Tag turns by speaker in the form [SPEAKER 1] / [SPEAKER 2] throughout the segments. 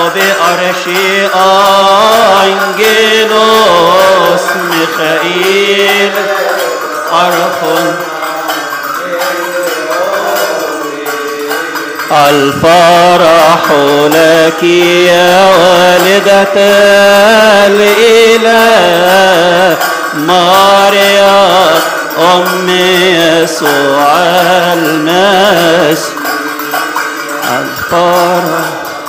[SPEAKER 1] بأرشي أنجيلوس ميخائيل أرخن الفرح لك يا والدة الإله مريم أم يسوع المسيح الفرح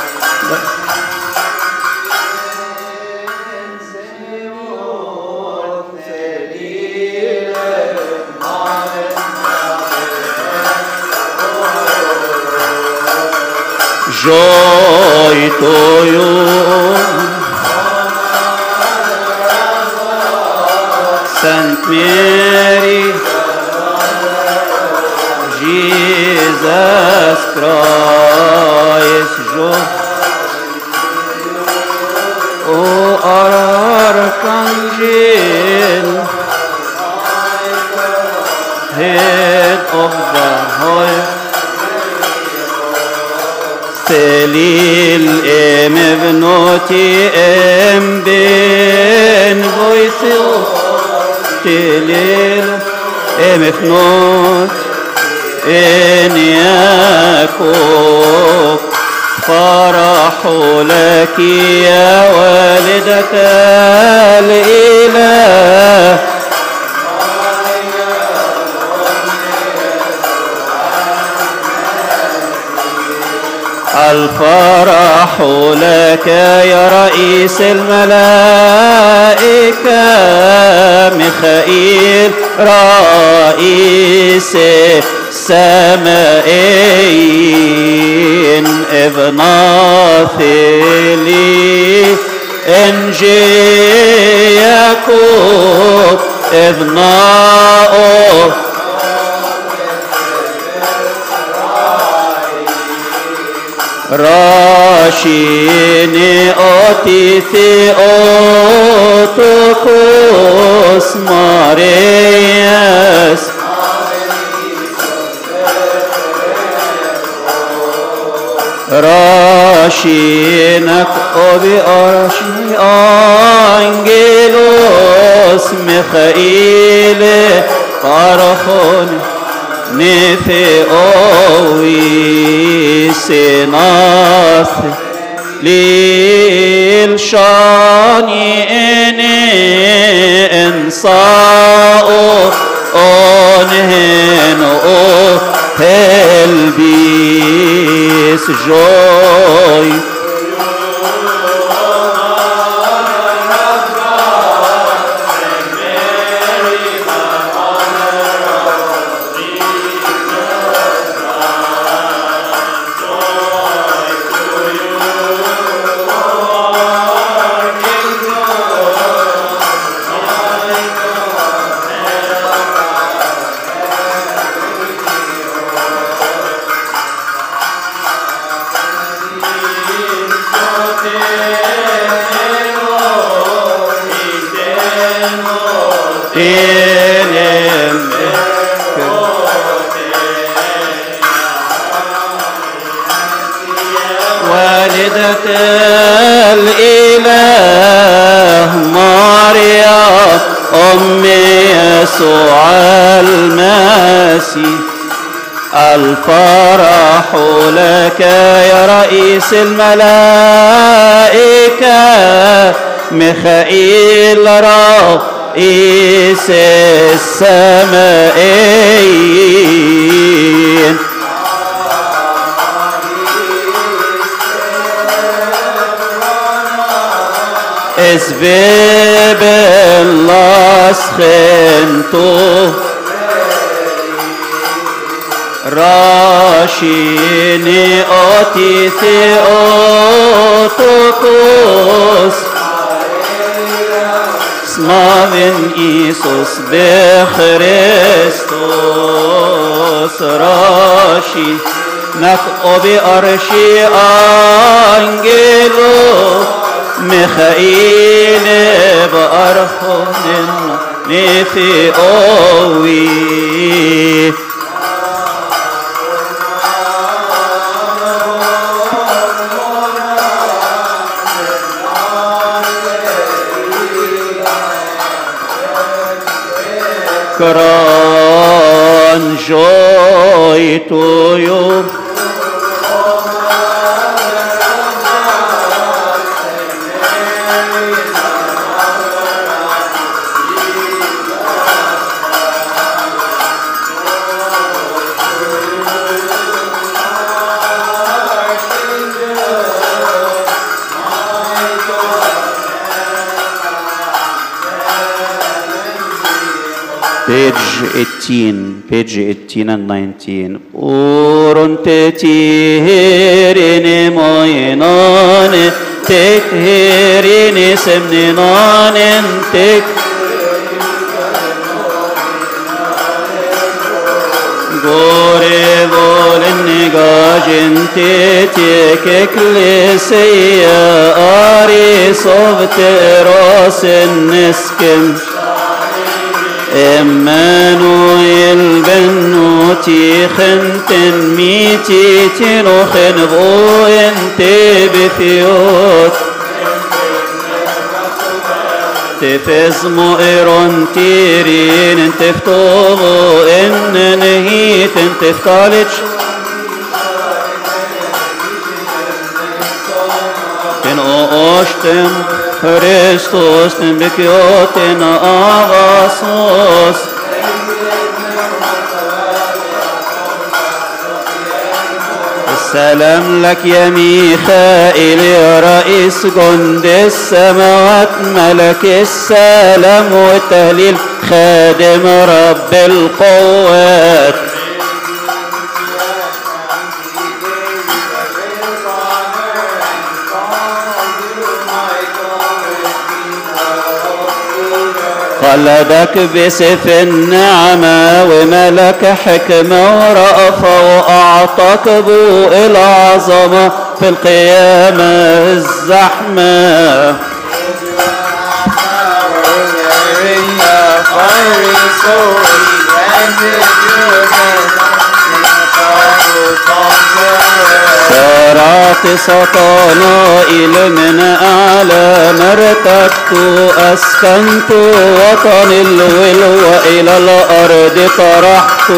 [SPEAKER 1] Joy to you, Saint Mary, Jesus Christ, joy. O Archangel, head of the whole. تليل ام ابنوتي ام بين بويسو تليل ام ابنوت ان ياكوب فرح لك يا والدة الإله الفرح لك يا رئيس الملائكة ميخائيل رئيس السمائين ابناثيلي انجي ياكوب ابناؤه راشيني أوتيثي أوتوكوس مارياس راشينك أبي أرشي أنجيلوس ميخائيل قرخوني نفي أوي سناث للشاني إني إنصاء أنهن هلبيس جوي والدة الإله مريم أم يسوع المسيح الفرح لك يا رئيس الملائكة ميخائيل رئيس السمائين اسبب الاسخنتو راشيني اوتيثي اوتوكوس سمافن إيسوس بخريستوس راشي نك أبي أرشي أنجيلو ميخائيل بأرخون نفي أوي شكرا. Joy to you. Page 18 and 19. Orun tetirini moinane, tekhirini semninanen, tek gore volen negajin tetek ekleseya ari sovterosen neskem. Emmanuel bennuti khenten miti tino khenvo ente bithiot tefez mo'eron tirin teftogo ennenhit teftalich ten oshtem Christos nembekioten avasos السلام لك يا ميخائيل يا رئيس جند السماوات ملك السلام والتهليل خادم رب القوات قلبك بسيف النعمة وملك حكمة ورأفة وأعطاك ضوء العظمة في القيامة الزحمة سارعت سطانا إلى من أعلى مرتبت أسكنت وطن الولو وإلى الأرض طرحت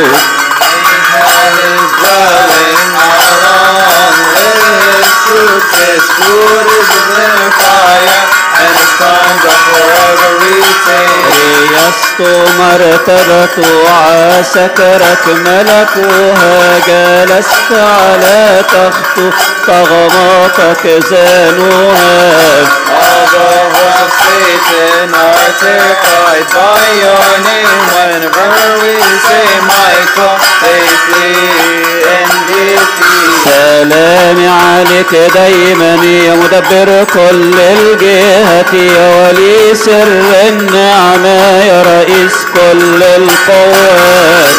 [SPEAKER 1] ريست مرتبة عسكرك ملكوها جلست على تخت طغماتك زانوها
[SPEAKER 2] Although of Satan are terrified by your name, whenever we say Michael, they flee in defeat.
[SPEAKER 1] سلامي عليك دايما يا مدبر كل الجهات يا ولي سر النعمة يا رئيس كل القوات.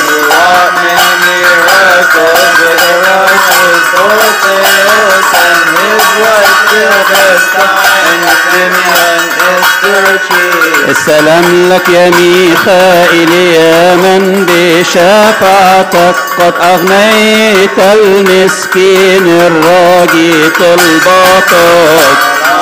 [SPEAKER 2] Miracles with the righteous Dorotheus and his wife Bethesda and Simeon Esther chief.
[SPEAKER 1] السلام لك يا ميخائيل يا من بشفاعتك قد أغنيت المسكين الراجي طلباتك.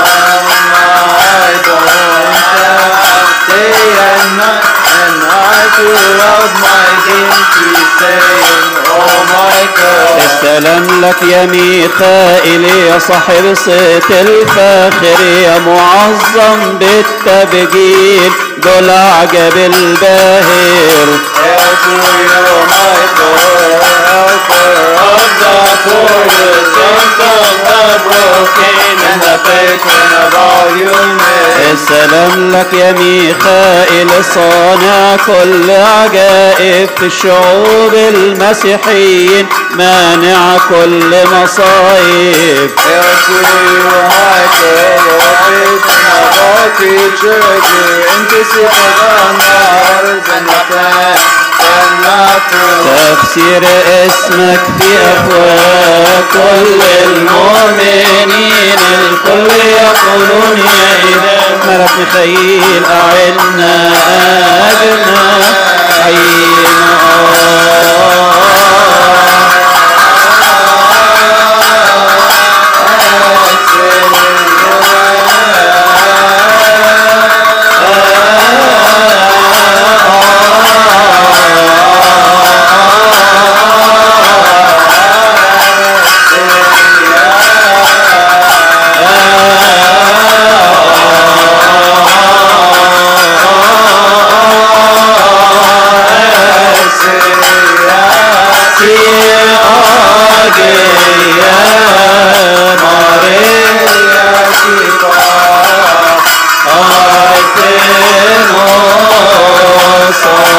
[SPEAKER 2] Day and night, and I do love my King, keep saying, oh my God.
[SPEAKER 1] السلام لك يا ميخائيل يا صاحب صيت الفاخر يا معظم بالتبجيل ذو العجب الباهر.
[SPEAKER 2] Hail to you, Michael, helper of the poor, the saints of the broken, and the patron of all humanity.
[SPEAKER 1] السلام لك يا ميخائيل صانع كل عجائب في الشعوب المسيحيين مانع كل مصايب.
[SPEAKER 2] Hail to you, Michael, the patron of all creatures, you intercede on the waters and the plants and the fruit.
[SPEAKER 1] تفسير اسمك في أفواه كل المؤمنين الكل يقولون يا إله ملك ميخائيل أعنا أجمعين.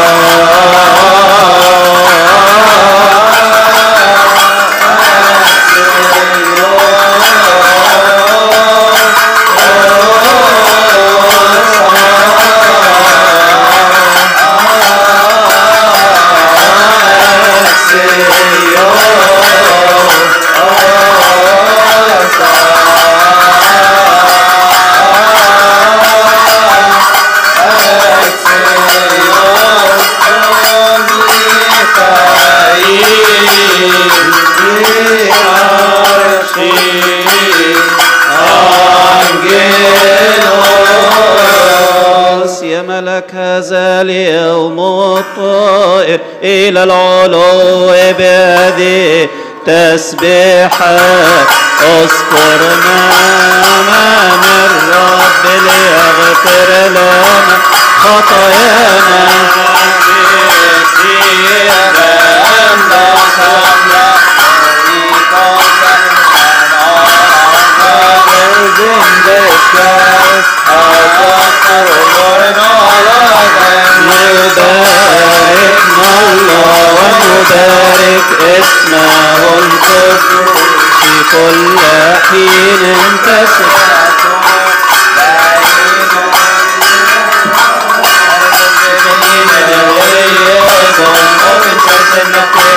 [SPEAKER 1] يا ملك هذا اليوم الطائر إلى العلو بهذه تسبيحة اذكرنا أمام الرب ليغفر لنا خطايانا يباركنا الله ونبارك اسمه القدوس في كل حين تسبح